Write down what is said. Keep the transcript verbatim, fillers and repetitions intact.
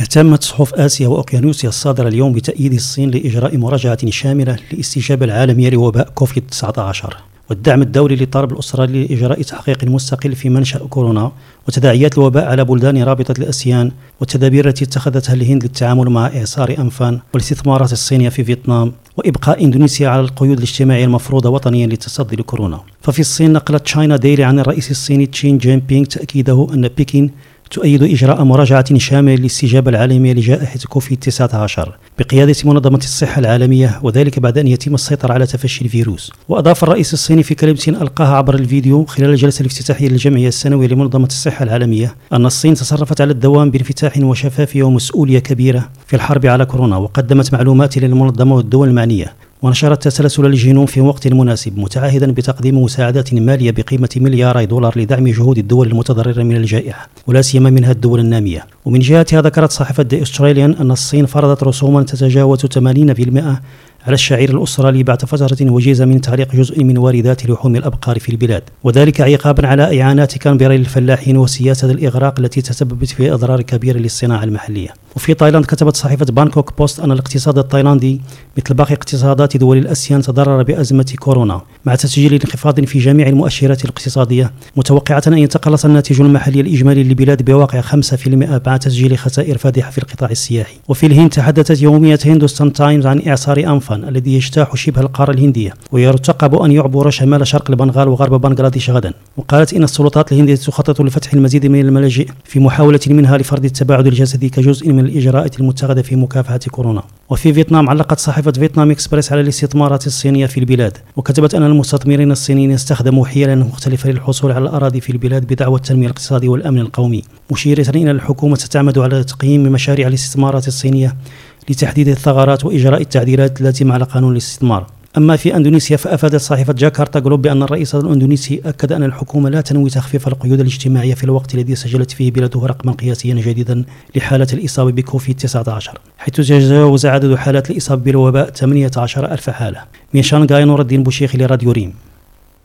اهتمت صحف آسيا وأوقيانوسيا الصادرة اليوم بتأييد الصين لإجراء مراجعة شاملة للاستجابة العالمية لوباء كوفيد تسعة عشر والدعم الدولي للطلب الأسترالي لإجراء تحقيق مستقل في منشأ كورونا وتداعيات الوباء على بلدان رابطة الآسيان والتدابير التي اتخذتها الهند للتعامل مع إعصار أنفان والاستثمارات الصينية في فيتنام وإبقاء إندونيسيا على القيود الاجتماعية المفروضة وطنيا للتصدي لكورونا. ففي الصين نقلت تشاينا ديلي عن الرئيس الصيني تشين جين بينغ تأكيده أن بكين تؤيد إجراء مراجعة شاملة للاستجابة العالمية لجائحة كوفيد تسعة عشر بقيادة منظمة الصحة العالمية، وذلك بعد أن يتم السيطرة على تفشي الفيروس. وأضاف الرئيس الصيني في كلمة ألقاها عبر الفيديو خلال الجلسة الافتتاحية للجمعية السنوية لمنظمة الصحة العالمية أن الصين تصرفت على الدوام بانفتاح وشفافية ومسؤولية كبيرة في الحرب على كورونا، وقدمت معلومات للمنظمة والدول المعنية ونشرت تسلسل الجينوم في وقت مناسب، متعهدا بتقديم مساعدات مالية بقيمة ملياري دولار لدعم جهود الدول المتضررة من الجائحة ولا سيما منها الدول النامية. ومن جهتها ذكرت صحيفة دي أستراليان أن الصين فرضت رسوما تتجاوز ثمانين بالمئة على الشعير الأسترالي بعد فترة وجيزة من تعليق جزء من واردات لحوم الأبقار في البلاد، وذلك عقابا على إعانات كانبرا للفلاحين وسياسة الإغراق التي تسببت في أضرار كبيرة للصناعة المحلية. وفي تايلاند كتبت صحيفة بانكوك بوست أن الاقتصاد التايلاندي مثل باقي اقتصادات دول الآسيان تضرر بأزمة كورونا مع تسجيل انخفاض في جميع المؤشرات الاقتصادية، متوقعة أن يتقلص الناتج المحلي الإجمالي للبلاد بواقع خمسة بالمئة مع تسجيل خسائر فادحة في القطاع السياحي. وفي الهند تحدثت يومية هندوستان تايمز عن إعصار أنفان الذي يجتاح شبه القارة الهندية ويرتقب أن يعبر شمال شرق البنغال وغرب بنغلاديش غدا. وقالت إن السلطات الهندية تخطط لفتح المزيد من الملاجئ في محاولة منها لفرض التباعد الجسدي كجزء من الإجراءات المتخذة في مكافحة كورونا. وفي فيتنام علقت صحيفة فيتنام إكسبريس على الاستثمارات الصينية في البلاد، وكتبت أن المستثمرين الصينيين استخدموا حيلا مختلفة للحصول على الأراضي في البلاد بدعوى التنمية الاقتصادية والأمن القومي، مشيرة إلى الحكومة تعمد على تقييم مشاريع الاستثمارات الصينية لتحديد الثغرات وإجراء التعديلات اللازمة على قانون الاستثمار. أما في أندونيسيا فأفادت صحيفة جاكرتا جلوب بأن الرئيس الأندونيسي أكد أن الحكومة لا تنوي تخفيف القيود الاجتماعية في الوقت الذي سجلت فيه بلاده رقما قياسيا جديدا لحالة الإصابة بكوفيد تسعة عشر، حيث تجاوز عدد حالات الإصابة بالوباء ثمانية عشر ألف حالة. من شانغهاي نور الدين بوشيخي لراديو ريم.